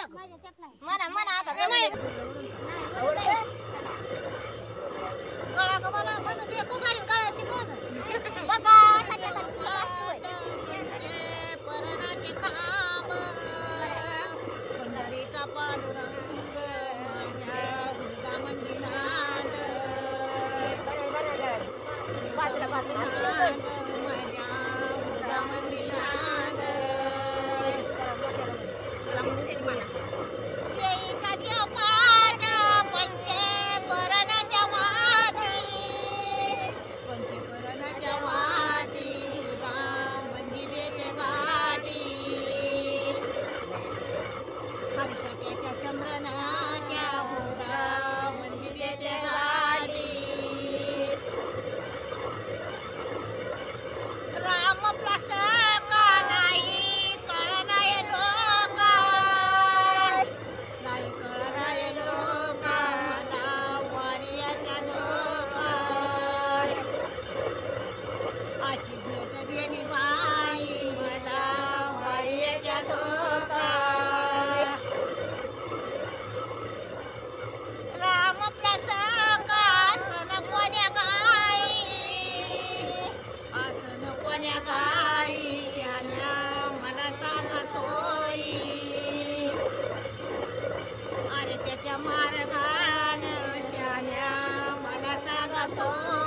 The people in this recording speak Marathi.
म्हणा म्हणा आता गळा का मला म्हणू दे कुमारी गळा शिकवण बघा परणाचे खांब पंढरीचा पांडुरंग माझ्या हुरदा मंदिरात बाजूला बाजूला माझ्या हुरदा मंदिरात येईचा जपाट पंचे परणाच्या वाती पंचकरणाच्या वाती हुरदा मंदिरेचे गाठी हरिसक्याच्या स्मरणाच्या हुरदा मंदिरेचे गाठी राम प्रसंगा नाही कळलाय लोका नाही कळलाय लोकाला वारियाच्या लोका अशी भेट दिली बाई मला वारियाच्या लोका राम प्रसंगा सन कोण्या गाई आसन कोण्या गाई शहाण्या मला सांगा सोयी अरे त्याच्या मार्गान शहाण्या मला सांगा सोयी